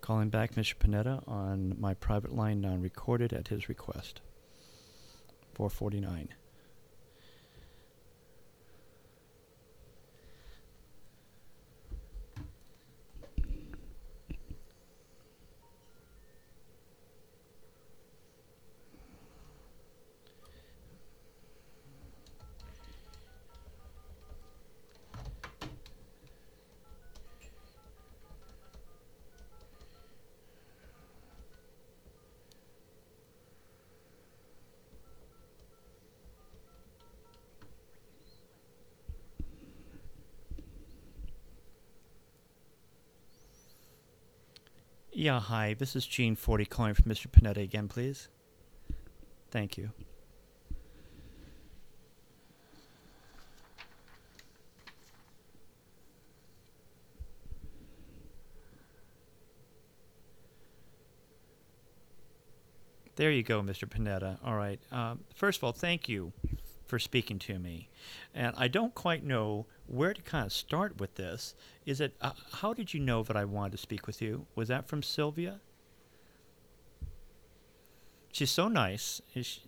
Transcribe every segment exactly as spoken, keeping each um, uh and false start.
Calling back Mister Panetta on my private line, non-recorded at his request. four forty-nine. Yeah, hi. This is Gene forty calling from Mister Panetta again, please. Thank you. There you go, Mister Panetta. All right. Um, first of all, thank you for speaking to me. And I don't quite know where to kind of start with this. Is it, uh, how did you know that I wanted to speak with you? Was that from Sylvia? She's so nice. Is she?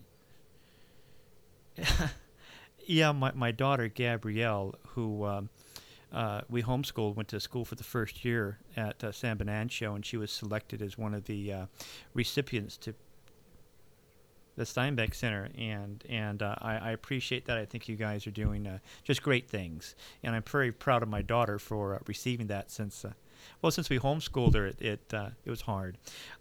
Yeah, my, my daughter, Gabrielle, who um, uh, we homeschooled, went to school for the first year at uh, San Bonancio, and she was selected as one of the uh, recipients to the Steinbeck Center, and and uh, I, I appreciate that. I think you guys are doing uh, just great things, and I'm very proud of my daughter for uh, receiving that. Since, uh, well, since we homeschooled her, it it, uh, it was hard.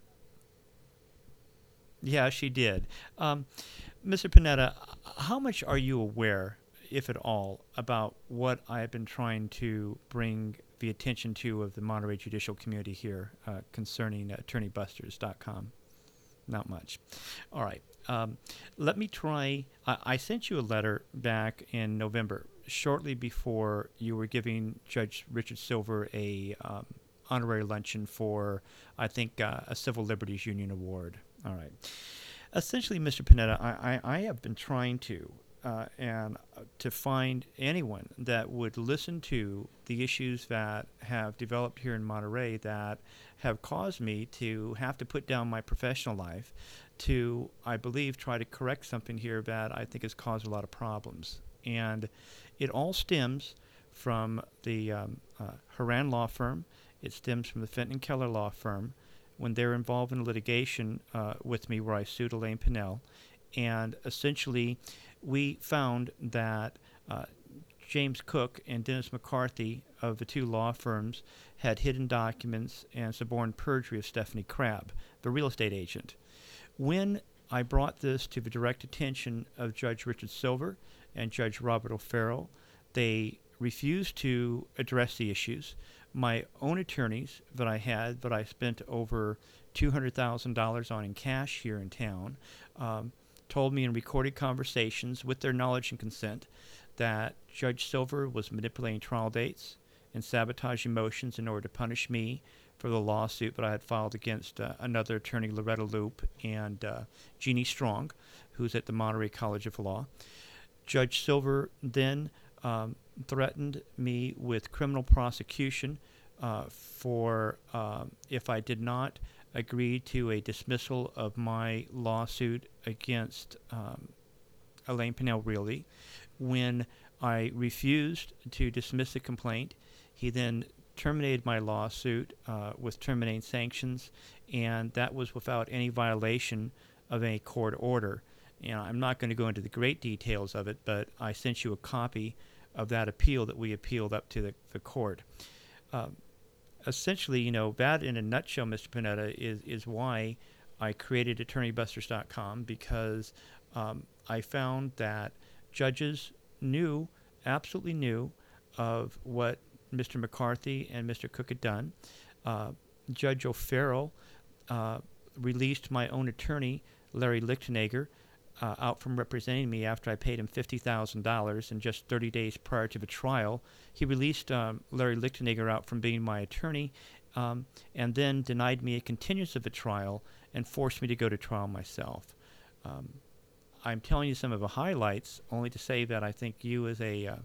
Yeah, she did. Um, Mister Panetta, how much are you aware, if at all, about what I've been trying to bring the attention to of the Monterey judicial community here uh, concerning attorney busters dot com? Not much. All right. Um, let me try. I, I sent you a letter back in November, shortly before you were giving Judge Richard Silver a um, honorary luncheon for, I think, uh, a Civil Liberties Union award. All right. Essentially, Mister Panetta, I, I, I have been trying to uh, and uh, to find anyone that would listen to the issues that have developed here in Monterey that have caused me to have to put down my professional life to, I believe, try to correct something here that I think has caused a lot of problems. And it all stems from the um, uh, Horan Law Firm. It stems from the Fenton Keller Law Firm when they were involved in litigation uh, with me where I sued Elaine Pinnell. And essentially, we found that uh, James Cook and Dennis McCarthy of the two law firms had hidden documents and suborned perjury of Stephanie Crabb, the real estate agent. When I brought this to the direct attention of Judge Richard Silver and Judge Robert O'Farrell, they refused to address the issues. My own attorneys that I had, that I spent over two hundred thousand dollars on in cash here in town, um, told me in recorded conversations with their knowledge and consent that Judge Silver was manipulating trial dates and sabotaging motions in order to punish me for the lawsuit that I had filed against uh, another attorney, Loretta Loop, and uh, Jeannie Strong, who's at the Monterey College of Law. Judge Silver then um, threatened me with criminal prosecution uh, for um, if I did not agree to a dismissal of my lawsuit against um, Elaine Pinnell Realty. When I refused to dismiss the complaint, he then terminated my lawsuit uh, with terminating sanctions, and that was without any violation of any court order. And I'm not going to go into the great details of it, but I sent you a copy of that appeal that we appealed up to the, the court. Um, essentially, you know, that in a nutshell, Mister Panetta, is, is why I created attorney busters dot com, because um, I found that judges knew, absolutely knew, of what Mister McCarthy and Mister Cook had done. Uh, Judge O'Farrell uh, released my own attorney, Larry Lichtenegger, uh, out from representing me after I paid him fifty thousand dollars, and just thirty days prior to the trial, he released um, Larry Lichtenegger out from being my attorney, um, and then denied me a continuance of the trial and forced me to go to trial myself. Um, I'm telling you some of the highlights only to say that I think you as a uh,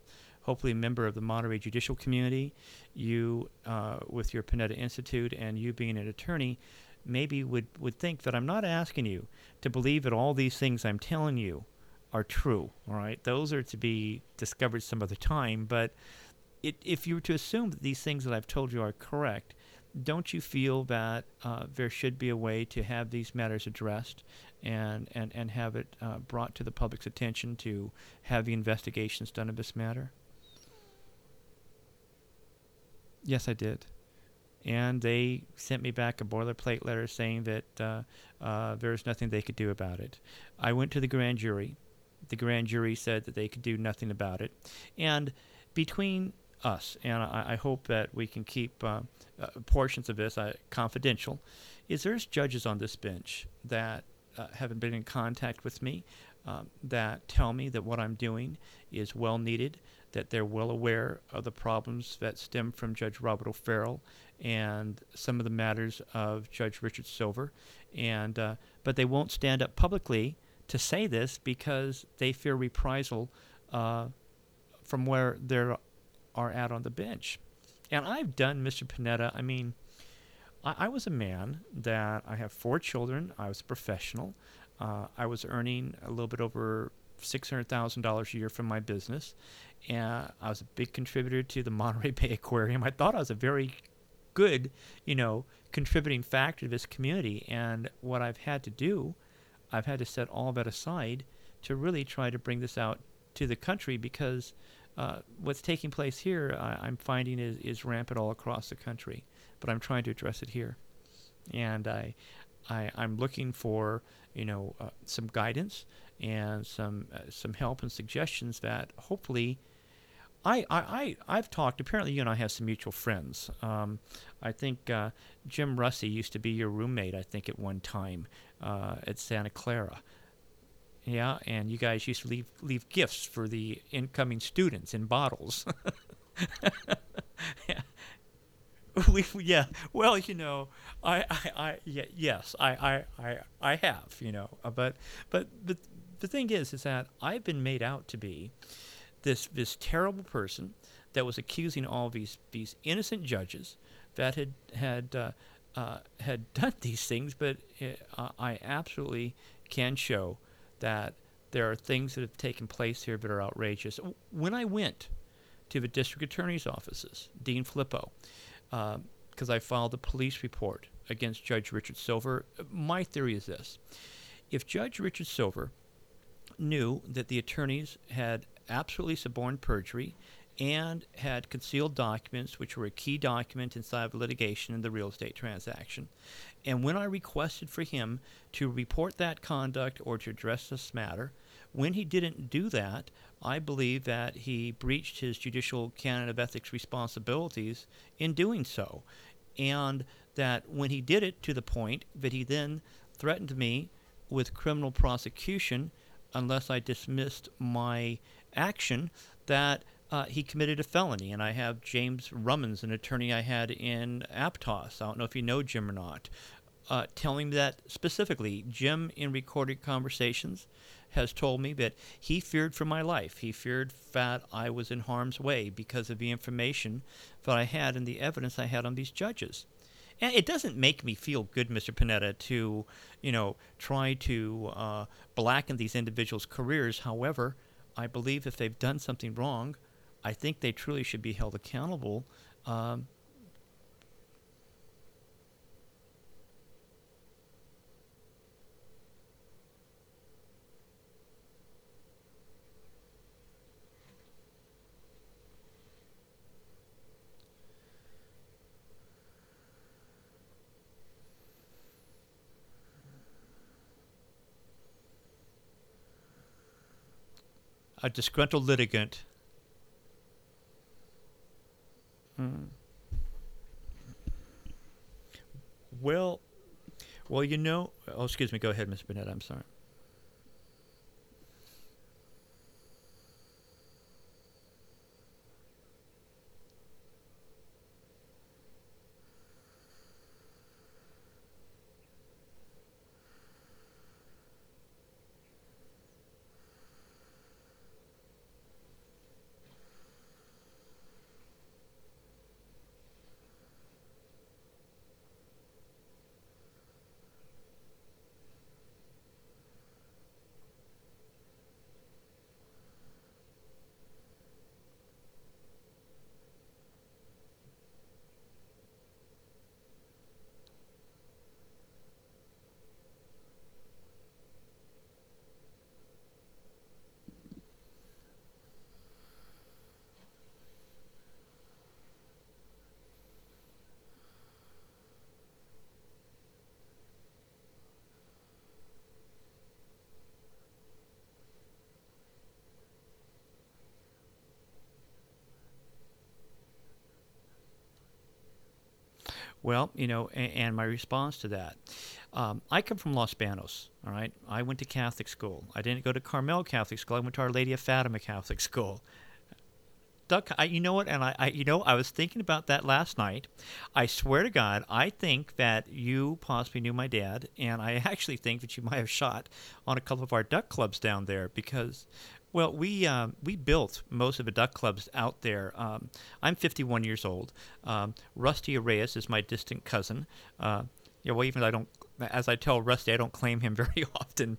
hopefully a member of the Monterey judicial community, you uh, with your Panetta Institute, and you being an attorney, maybe would, would think that I'm not asking you to believe that all these things I'm telling you are true, all right? Those are to be discovered some other time, but it, if you were to assume that these things that I've told you are correct, don't you feel that uh, there should be a way to have these matters addressed and, and, and have it uh, brought to the public's attention to have the investigations done of this matter? Yes, I did. And they sent me back a boilerplate letter saying that uh, uh, there's nothing they could do about it. I went to the grand jury. The grand jury said that they could do nothing about it. And between us, and I, I hope that we can keep uh, uh, portions of this uh, confidential, is there's judges on this bench that uh, haven't been in contact with me, um, that tell me that what I'm doing is well needed, that they're well aware of the problems that stem from Judge Robert O'Farrell and some of the matters of Judge Richard Silver, and uh, but they won't stand up publicly to say this because they fear reprisal uh, from where they're are at on the bench. And I've done, Mister Panetta, I mean, I, I was a man that I have four children. I was a professional. Uh, I was earning a little bit over six hundred thousand dollars a year from my business. And I was a big contributor to the Monterey Bay Aquarium. I thought I was a very good, you know, contributing factor to this community. And what I've had to do, I've had to set all that aside to really try to bring this out to the country, because Uh, what's taking place here, I, I'm finding, is, is rampant all across the country. But I'm trying to address it here, and I, I I'm looking for you know uh, some guidance and some uh, some help and suggestions that hopefully. I, I, I, I've talked, apparently you and I have some mutual friends. Um, I think uh, Jim Russey used to be your roommate, I think, at one time uh, at Santa Clara. Yeah, and you guys used to leave leave gifts for the incoming students in bottles. yeah. We, yeah. Well, you know, I, I, I yeah, yes, I, I, I, I have, you know, uh, but, but, but the thing is, is that I've been made out to be this this terrible person that was accusing all these these innocent judges that had had uh, uh, had done these things, but uh, I absolutely can show that there are things that have taken place here that are outrageous. When I went to the district attorney's offices, Dean Filippo, because uh, I filed a police report against Judge Richard Silver, my theory is this. If Judge Richard Silver knew that the attorneys had absolutely suborned perjury and had concealed documents, which were a key document inside of litigation in the real estate transaction, and when I requested for him to report that conduct or to address this matter, when he didn't do that, I believe that he breached his judicial canon of ethics responsibilities in doing so. And that when he did it to the point that he then threatened me with criminal prosecution unless I dismissed my action, that Uh, he committed a felony. And I have James Rummins, an attorney I had in Aptos, I don't know if you know Jim or not, uh, telling me that specifically. Jim, in recorded conversations, has told me that he feared for my life. He feared that I was in harm's way because of the information that I had and the evidence I had on these judges. And it doesn't make me feel good, Mister Panetta, to, you know, try to uh, blacken these individuals' careers. However, I believe if they've done something wrong, I think they truly should be held accountable. Um, a disgruntled litigant. Hmm. Well, well, you know. Oh, excuse me. Go ahead, Mister Burnett. I'm sorry. Well, you know, and, and my response to that, um, I come from Los Banos. All right, I went to Catholic school. I didn't go to Carmel Catholic school. I went to Our Lady of Fatima Catholic school. Duck, I, you know what? And I, I, you know, I was thinking about that last night. I swear to God, I think that you possibly knew my dad, and I actually think that you might have shot on a couple of our duck clubs down there because, well, we um, we built most of the duck clubs out there. Um, I'm fifty-one years old. Um, Rusty Arrayas is my distant cousin. Uh, yeah, well, even though I don't, as I tell Rusty, I don't claim him very often.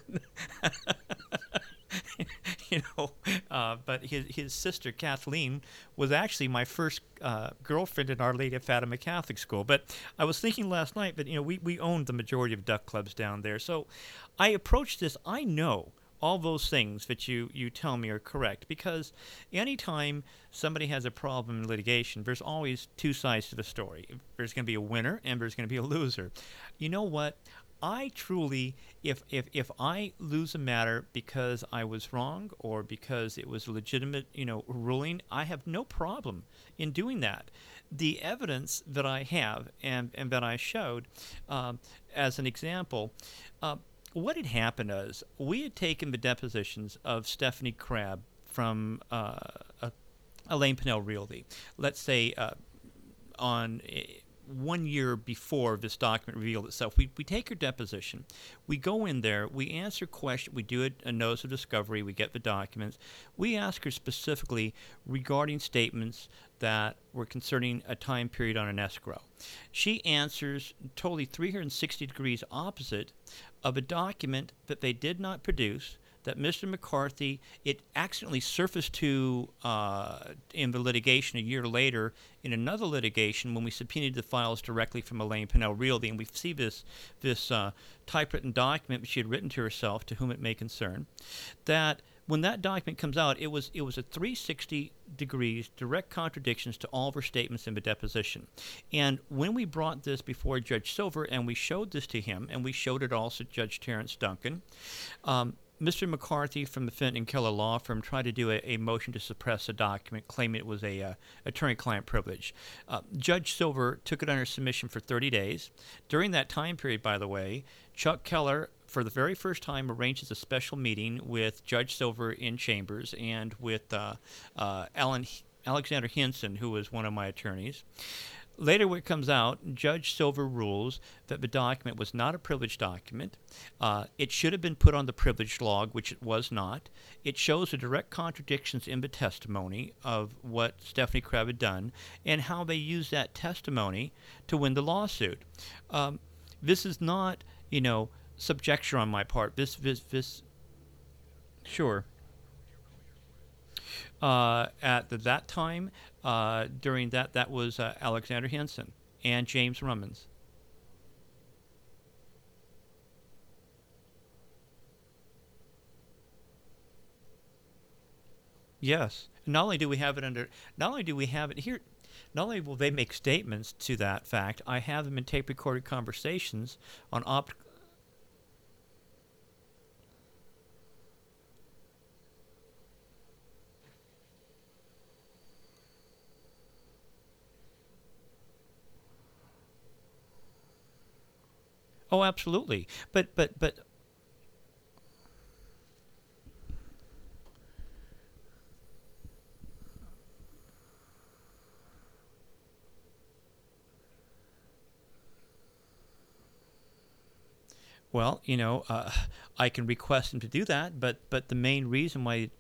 you know, uh, but his his sister Kathleen was actually my first uh, girlfriend in Our Lady of Fatima Catholic School. But I was thinking last night that you know we we owned the majority of duck clubs down there, so I approached this. I know all those things that you, you tell me are correct because anytime somebody has a problem in litigation, there's always two sides to the story. There's going to be a winner and there's going to be a loser. You know what? I truly, if, if if I lose a matter because I was wrong or because it was a legitimate, you know, ruling, I have no problem in doing that. The evidence that I have and, and that I showed, um, as an example, uh, what had happened is we had taken the depositions of Stephanie Crabb from uh, uh, Elaine Pinnell Realty. Let's say uh, on uh, one year before this document revealed itself, we, we take her deposition, we go in there, we answer questions, we do a, a notice of discovery, we get the documents, we ask her specifically regarding statements that were concerning a time period on an escrow. She answers totally three hundred sixty degrees opposite of a document that they did not produce, that Mister McCarthy, it accidentally surfaced to uh, in the litigation a year later in another litigation when we subpoenaed the files directly from Elaine Pinnell Realty, and we see this this uh, typewritten document that she had written to herself, to whom it may concern, that when that document comes out, it was it was a three hundred sixty degrees direct contradictions to all of her statements in the deposition. And when we brought this before Judge Silver and we showed this to him, and we showed it also to Judge Terrence Duncan, um, Mister McCarthy from the Fenton and Keller law firm tried to do a, a motion to suppress a document, claiming it was a uh, attorney-client privilege. Uh, Judge Silver took it under submission for thirty days. During that time period, by the way, Chuck Keller, for the very first time, arranges a special meeting with Judge Silver in chambers and with uh, uh, Alan Alexander Hinson, who was one of my attorneys. Later, when it comes out, Judge Silver rules that the document was not a privileged document. Uh, it should have been put on the privileged log, which it was not. It shows the direct contradictions in the testimony of what Stephanie Crabb had done and how they used that testimony to win the lawsuit. Um, this is not, you know, subjecture on my part. This, this, this, sure. Uh, at the, that time, uh, during that, that was uh, Alexander Hinson and James Rummins. Yes. Not only do we have it under, not only do we have it here, not only will they make statements to that fact, I have them in tape-recorded conversations on opt. Oh, absolutely. But but but well, you know, uh, I can request him to do that. But but the main reason why.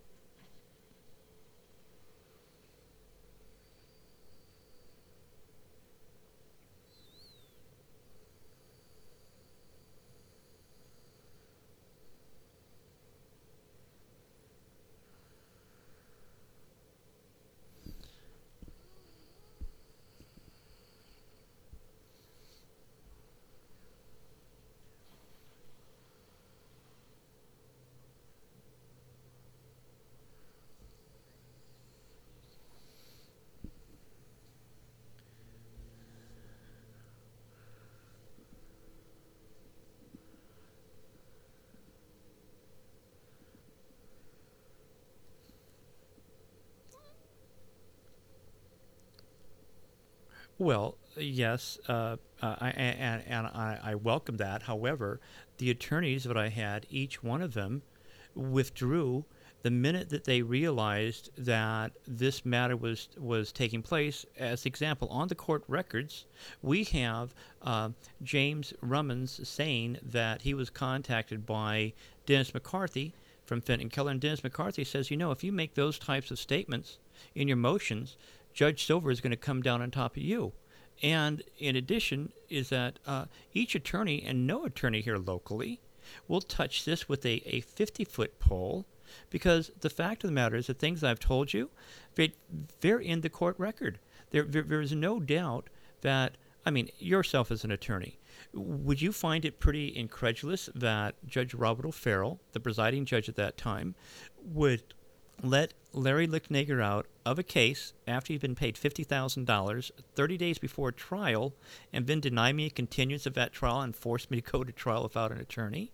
Well, yes, uh, uh, I, and, and I, I welcome that. However, the attorneys that I had, each one of them withdrew the minute that they realized that this matter was was taking place. As example, on the court records, we have uh, James Rummins saying that he was contacted by Dennis McCarthy from Fenton Keller, and Dennis McCarthy says, you know, if you make those types of statements in your motions, Judge Silver is going to come down on top of you. And in addition, is that uh, each attorney, and no attorney here locally, will touch this with a, a fifty-foot pole, because the fact of the matter is the things I've told you, they, they're in the court record. There, there, there is no doubt that, I mean, yourself as an attorney, would you find it pretty incredulous that Judge Robert O'Farrell, the presiding judge at that time, would let Larry Lichtenegger out of a case after he'd been paid fifty thousand dollars thirty days before trial, and then deny me a continuance of that trial and force me to go to trial without an attorney?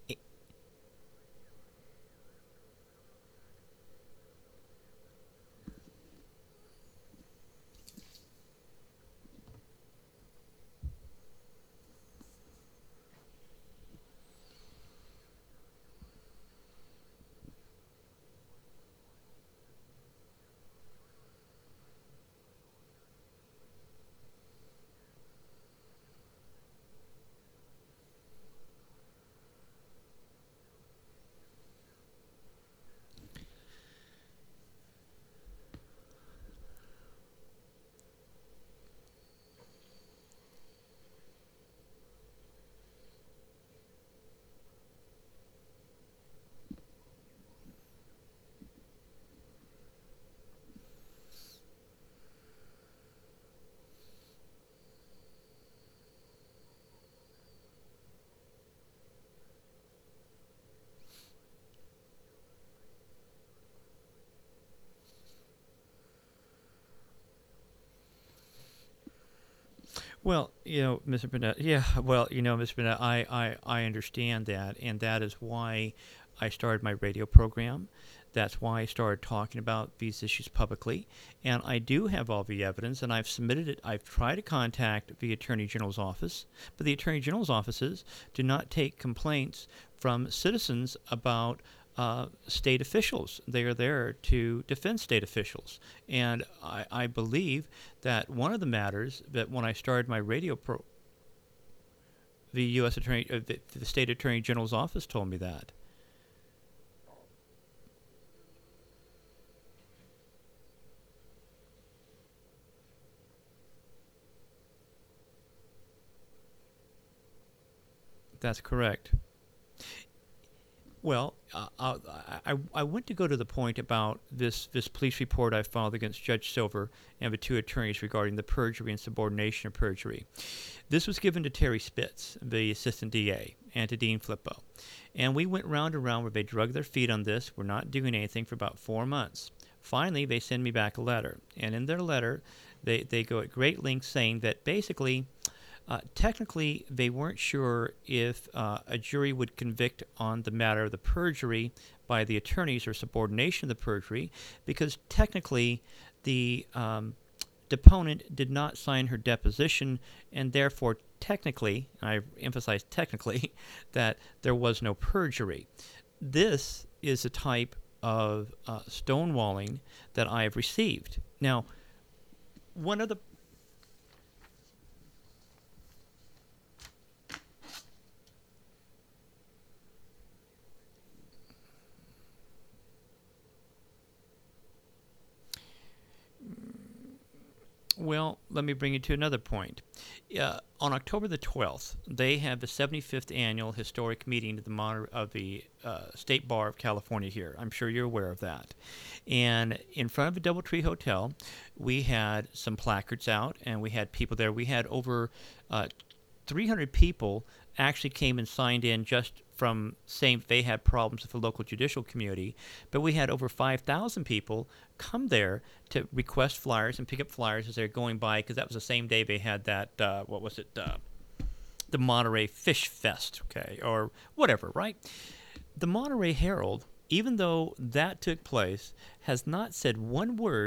Well, you know, Mister Burnett, yeah, well, you know, Mister Burnett, I, I, I understand that, and that is why I started my radio program. That's why I started talking about these issues publicly. And I do have all the evidence, and I've submitted it. I've tried to contact the Attorney General's office, but the Attorney General's offices do not take complaints from citizens about uh, state officials. They are there to defend state officials. And I, I believe that one of the matters that when I started my radio pro, the U S Attorney, uh, the, the State Attorney General's office told me that. That's correct. Well, uh, uh, I, I went to go to the point about this, this police report I filed against Judge Silver and the two attorneys regarding the perjury and subordination of perjury. This was given to Terry Spitz, the assistant D A, and to Dean Flippo. And we went round and round where they drug their feet on this. We're not doing anything for about four months. Finally, they send me back a letter. And in their letter, they, they go at great lengths saying that basically, Uh, technically, they weren't sure if uh, a jury would convict on the matter of the perjury by the attorneys or subordination of the perjury, because technically the um, deponent did not sign her deposition, and therefore technically, and I emphasize technically, that there was no perjury. This is a type of uh, stonewalling that I have received. Now, one of the Well, let me bring you to another point. Uh, on October the twelfth, they have the seventy-fifth annual historic meeting of the, Mon- of the uh, State Bar of California here. I'm sure you're aware of that. And in front of the DoubleTree Hotel, we had some placards out, and we had people there. We had over uh, three hundred people actually came and signed in just from saying they had problems with the local judicial community, but we had over five thousand people come there to request flyers and pick up flyers as they're going by, because that was the same day they had that, uh, what was it, uh, the Monterey Fish Fest, okay, or whatever, right? The Monterey Herald, even though that took place, has not said one word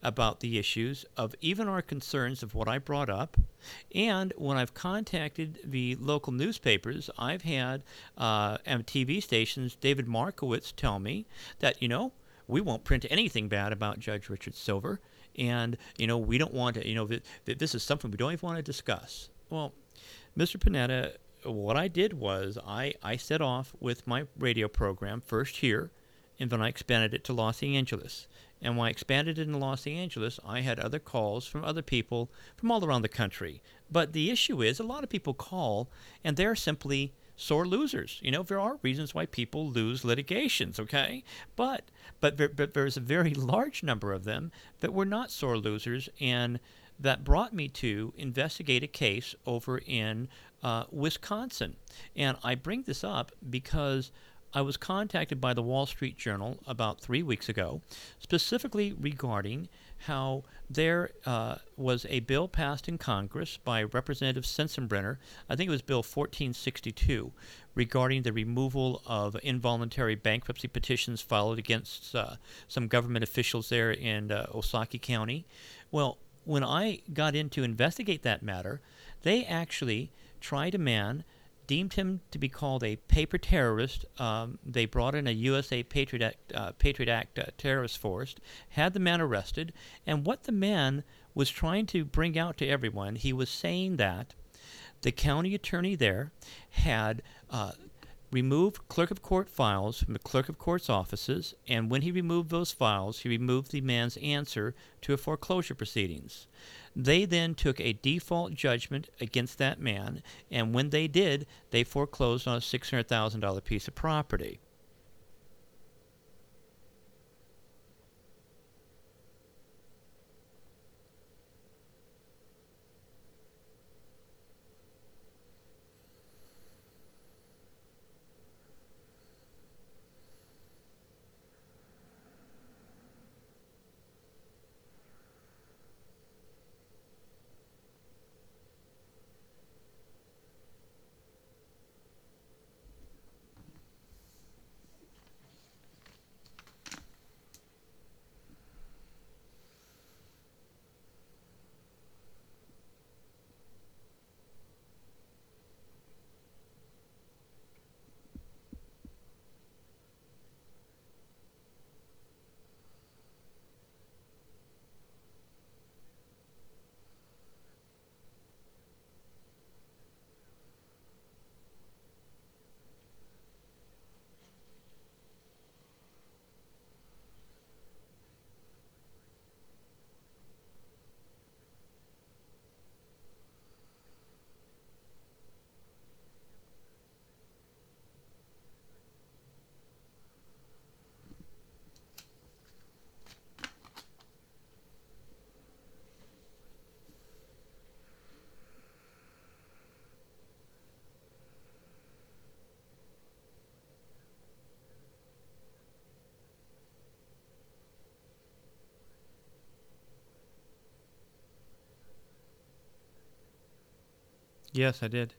about the issues of even our concerns of what I brought up. And when I've contacted the local newspapers, I've had uh, and T V stations, David Markowitz, tell me that, you know, we won't print anything bad about Judge Richard Silver. And, you know, we don't want to, you know, th- th- this is something we don't even want to discuss. Well, Mister Panetta, what I did was I, I set off with my radio program first here, and then I expanded it to Los Angeles. And when I expanded it in Los Angeles, I had other calls from other people from all around the country. But the issue is a lot of people call, and they're simply sore losers. You know, there are reasons why people lose litigations, okay? But but, there, but there's a very large number of them that were not sore losers, and that brought me to investigate a case over in uh, Wisconsin. And I bring this up because I was contacted by the Wall Street Journal about three weeks ago, specifically regarding how there uh, was a bill passed in Congress by Representative Sensenbrenner, I think it was Bill fourteen sixty-two, regarding the removal of involuntary bankruptcy petitions filed against uh, some government officials there in uh, Osakie County. Well, when I got in to investigate that matter, they actually tried a man, deemed him to be called a paper terrorist. Um, they brought in a U S A Patriot Act, uh, Patriot Act uh, terrorist force, had the man arrested, and what the man was trying to bring out to everyone, he was saying that the county attorney there had uh, removed clerk of court files from the clerk of court's offices, and when he removed those files, he removed the man's answer to a foreclosure proceedings. They then took a default judgment against that man, and when they did, they foreclosed on a six hundred thousand dollars piece of property. Yes, I did.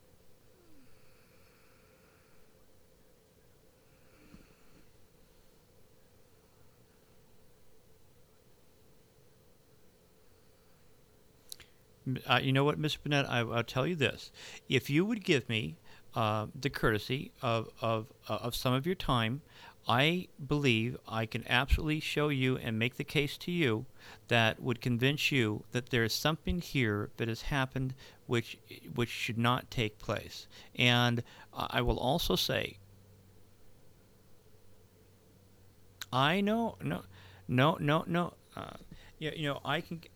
Uh, you know what, Mister Burnett, I, I'll tell you this. If you would give me uh, the courtesy of, of, uh, of some of your time, I believe I can absolutely show you and make the case to you that would convince you that there is something here that has happened which which should not take place. And I will also say, I know, no, no, no, no. Uh, yeah, you know, I can.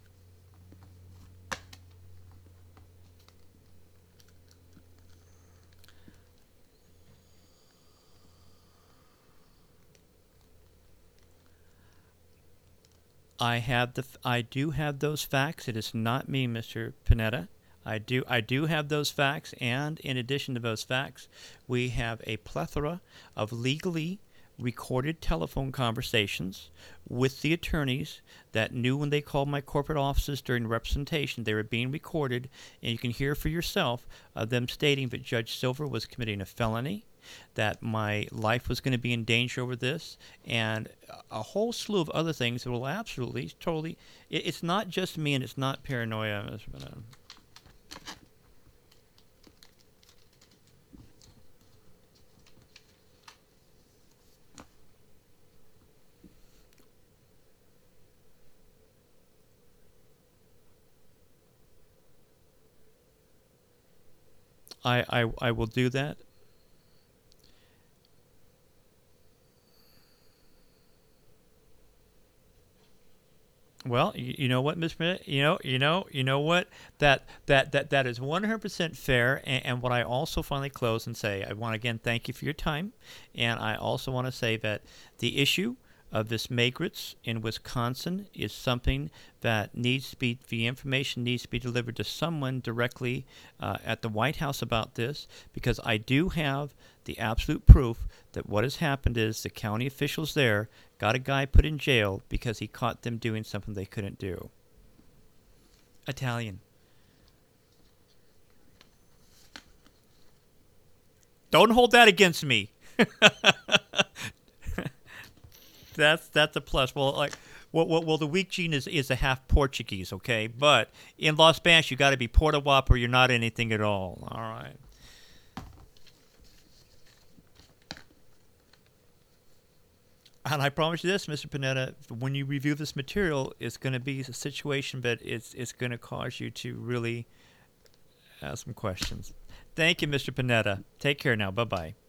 I have the I do have those facts. It is not me, Mister Panetta. I do I do have those facts, and in addition to those facts, we have a plethora of legally recorded telephone conversations with the attorneys that knew when they called my corporate offices during representation they were being recorded, and you can hear for yourself uh, them stating that Judge Silver was committing a felony, that my life was going to be in danger over this, and a whole slew of other things that will absolutely, totally. It, it's not just me, and it's not paranoia. I, I, I will do that. Well, you, you know what, Miss Bennett? You know, you know, you know what? That that that that is one hundred percent fair. And, and what I also finally close and say, I want to again thank you for your time, and I also want to say that the issue of this migrants in Wisconsin is something that needs to be, the information needs to be delivered to someone directly uh, at the White House about this, because I do have the absolute proof that what has happened is the county officials there got a guy put in jail because he caught them doing something they couldn't do. Italian. Don't hold that against me. That's that's a plus. Well, like, well, well, well the weak gene is is a half Portuguese, okay? But in Los Spanish, you got to be Porta Wap or you're not anything at all. All right. And I promise you this, Mister Panetta, when you review this material, it's going to be a situation, but it's it's going to cause you to really ask some questions. Thank you, Mister Panetta. Take care now. Bye bye.